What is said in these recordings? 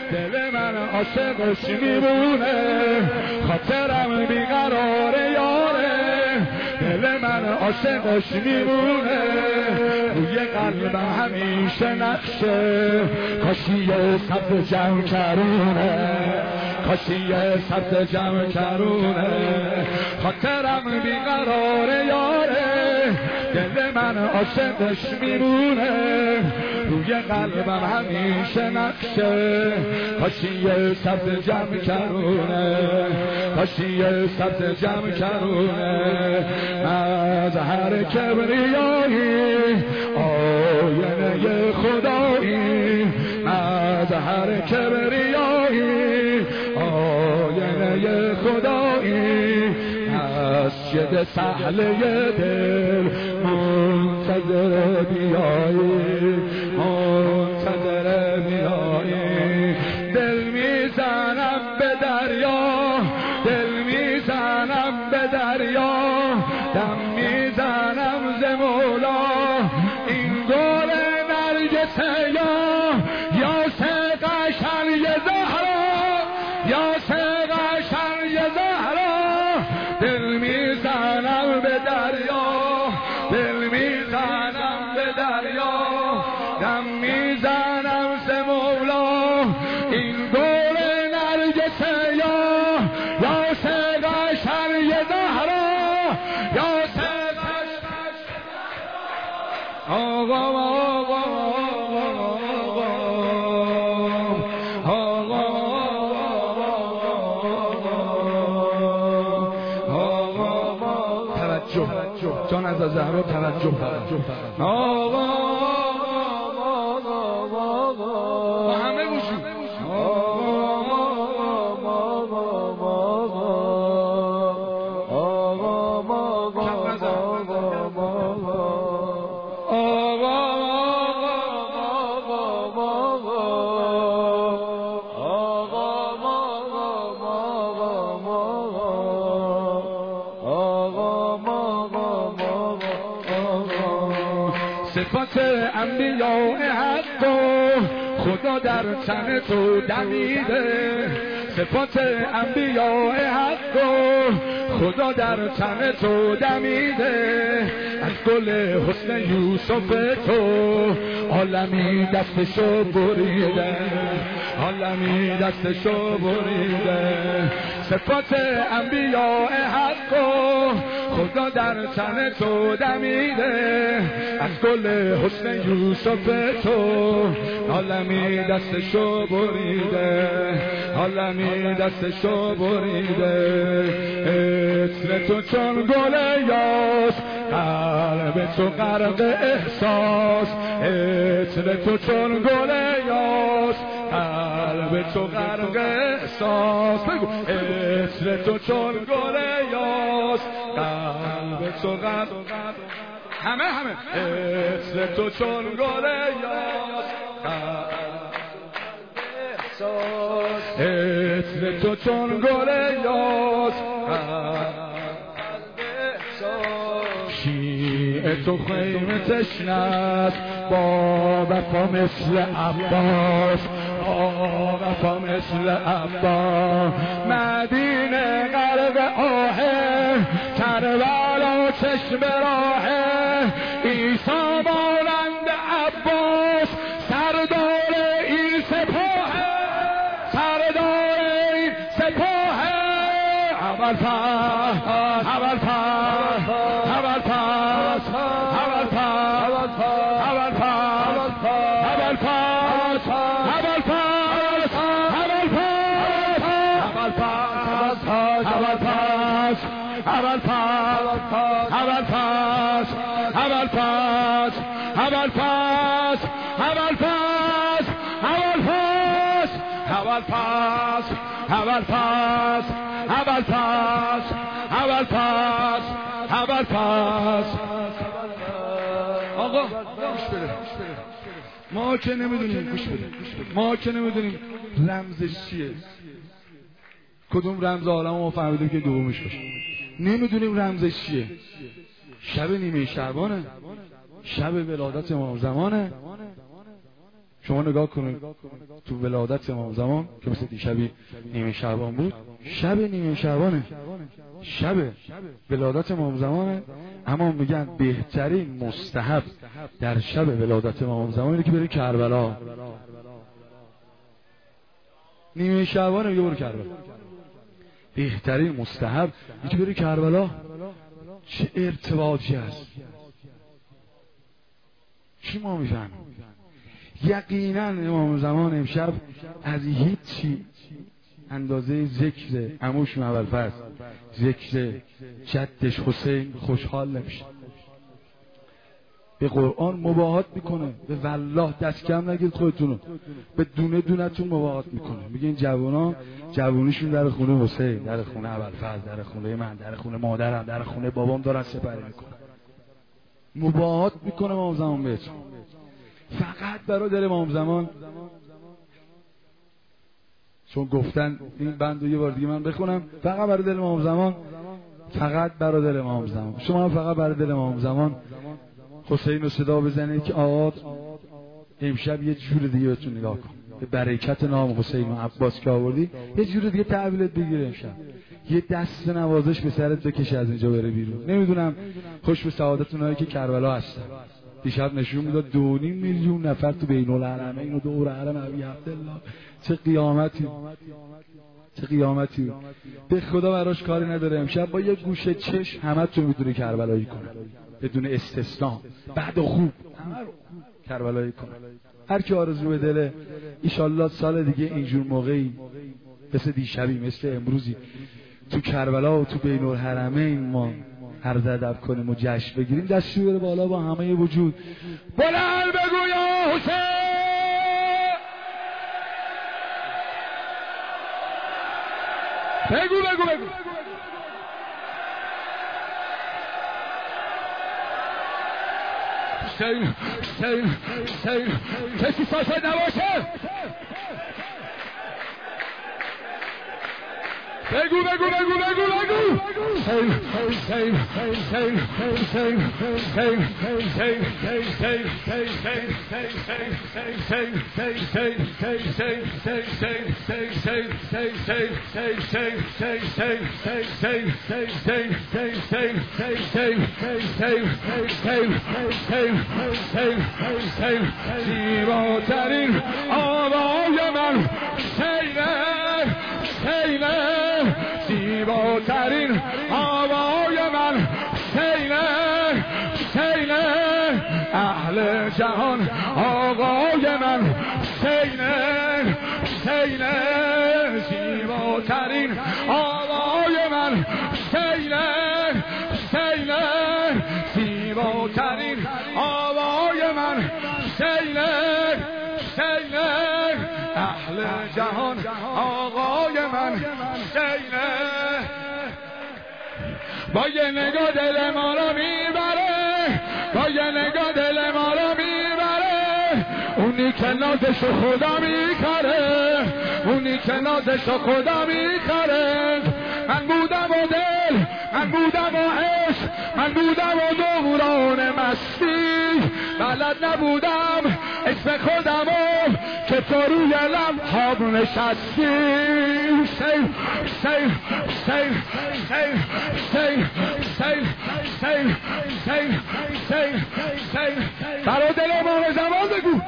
دل من عاشقش میمونه، خاطرم بیقرار یاره، دل من عاشقش میمونه، روی قلبم همیشه نقشه، کاشی سبز جمع کرونه، کاشی سبز جمع کرونه، خاطرم بیقرار یاره، دل من عاشقش میمونه، روی قلبم همیشه نقشه، کاشی سبز جمع کرونه، کاشی سبز جمع کرونه، از هر کبریایی آینه خدایی، از هر کبریایی آینه خدایی، مسجد سهله دل منتظر بیایی، منتظر بیایی، دل میزنم به دریا، دل میزنم به دریا، دم میزنم ز مولا، این گل نرگسه یا قشنگ زهرا، یا قشنگ زهرا، دل میزنم به دریا، دل میزنم به دریا، دم میزنم ز مولا، این گل نرگسه یا قشنگ زهرا، یا قشنگ آقا جان از زهرا توجه آقا با همه وجود صفات انبیاء حق خدا در تن تو دمیده، صفات انبیاء حق خدا در تن تو دمیده، از گل حسن یوسف تو عالمی دستشو بریده، عالمی دستشو بریده، صفات انبیاء حق خدا در تن تو دمیده، از گل حسن یوسف تو عالمی دستشو بریده، عالمی دستشو بریده، عطر تو چون گل یاس قلب تو غرق احساس، عطر تو چون گل یاس قلب تو غرق احساس، بگو عطر تو چون گل یاس قلب تو غرق، همه عطر تو چون گل یاس عطر تو چون گل یاس شیعه تو خیمه تشنست با وفا مثل عباس، با وفا مثل عباس، مدینه غرق آهه، کربلا چشم راهه، عیسی مانند عباس سردار این سپاهه، سردار این سپاهه، اول پس اول پس اول پس اول پس اول پس اول پس اول پس اول پس اول پس اول پس اول پس اول پس اول پس اول پس اول پس اول پس اول پس اول پس اول پس آقا گوش بده، ما که نمیدونیم، گوش بده، ما که نمیدونیم رمزش چیه، کدوم رمز عالم ما فهمیدیم که دومش باشه، نمیدونیم رمزش چیه، شب نیمه شعبانه، شب ولادت امام زمانه، شما نگاه کنید تو ولادت امام زمان که مثل دیشبی نیمه شعبان بود، شب نیمه شعبانه، شب ولادت امام زمانه، اما میگن بهترین مستحب در شب ولادت امام زمان اینه که بری کربلا. نیمه شعبانه میگه برو کربلا، بهترین مستحب اینه که بری کربلا. چه ارتباطی هست؟ چی ما میفهمیم؟ یقینا امام زمان امشب از هیچی اندازه ذکر عموشون ابوالفضل، ذکر جدش حسین خوشحال نمیشه. به قرآن مباهات میکنه، به والله دست کم نگید خودتونو، به دونه دونتون مباهات میکنه. میگه این جوونا جوونیشون در خونه حسین، در خونه ابوالفضل، در خونه من، در خونه مادرم، در خونه بابام دارن سپری میکنن. مباهات میکنه امام زمان بهتون. فقط برادر امام زمان، چون گفتن این بندو یه بار دیگه من بخونم، فقط برادر امام زمان، فقط برادر امام زمان. شما هم فقط برادر امام زمان حسین رو صدا بزنید که آقا امشب یه جور دیگه بهتون نگاه کن، به برکت نام حسین و عباس که آوردی یه جور دیگه تحویلت بگیره. امشب یه دست نوازش به سرت بکشه، از اینجا بره بیرون. نمیدونم خوش به سعادت اونایی که کربلا هستن. دیشب نشون میداد 2.5 میلیون نفر تو بین الحرمین و دور حرم ابی عبدالله. چه قیامتی، چه قیامتی. به خدا براش کاری نداره. امشب با یه گوشه چشم همتون میتونه کربلایی کنه بدون استثناء، بعد و خوب کربلایی کنه. هر کی آرزو به دله ایشالله سال دیگه اینجور موقعی مثل دیشبی، مثل امروزی تو کربلا و تو بین الحرمین ما عرض ادب کنیم و جشن بگیریم، دستی بره بالا با همه وجود. بلند بگو یا حسین، بگو بگو بگو حسین حسین حسین، کسی ساکت نباشه. بگو بگو بگو بگو بگو حسین حسین حسین حسین حسین حسین حسین زیباترین آوای من حسینه، حسینه زیباترین آوای من حسینه، حسینه اهل جهان آقای من حسینه، حسینه زیباترین آوای من حسینه، حسینه زیباترین آوای من حسینه، حسینه اهل جهان آقای من حسینه. با یه نگاه دل ما رو میبره، با یه نگاه دل ما رو میبره، اونی که نازش خدا میکره، اونی که نازش خدا میکره. من بودم و دل، من بودم و عشق، من بودم و دوران مستی، بلد نبودم اسم خودمو که تو روی لب‌هام نشستی. حسین حسین حسین حسین حسین حسین حسین حسین حسین حسین برای دل امام زمان بگو.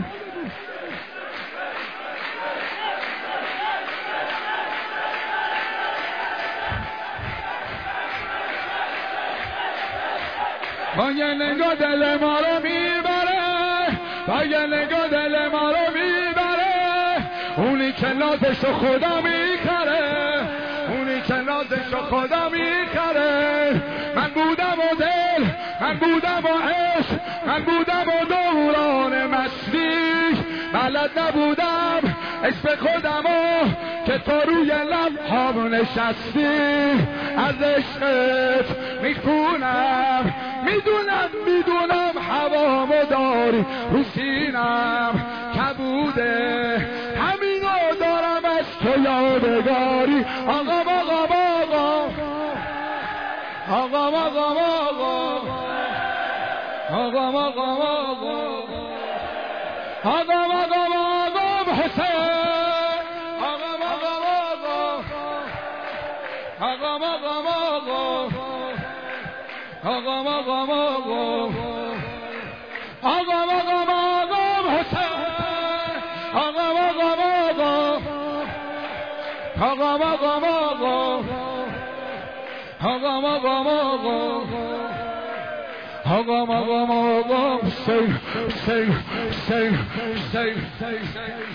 با یه نگاه دل ما رو میبره، با یه نگاه دل ما رو میبره، اونی که نازش رو خدا میکره، اونی که نازش رو خدا میکره. من بودم و دل، من بودم و عشق، من بودم و دوران مستی، بلد نبودم اسم خودمو که تو روی لب‌هام نشستی. از عشقت میخونم، میدونم میدونم هوامو داری رو سینم کبوده، همینو دارم از تو یادگاری. آقا آقا آقا آقا آقا آقا آقا آقا آقا آقام آقام آقام حسین آقام آقام آقام آقام آقام آقام آقام آقام آقام آقام حسین آقام آقام آقام آقام آقام آقام آقام آقام حسین حسین حسین حسین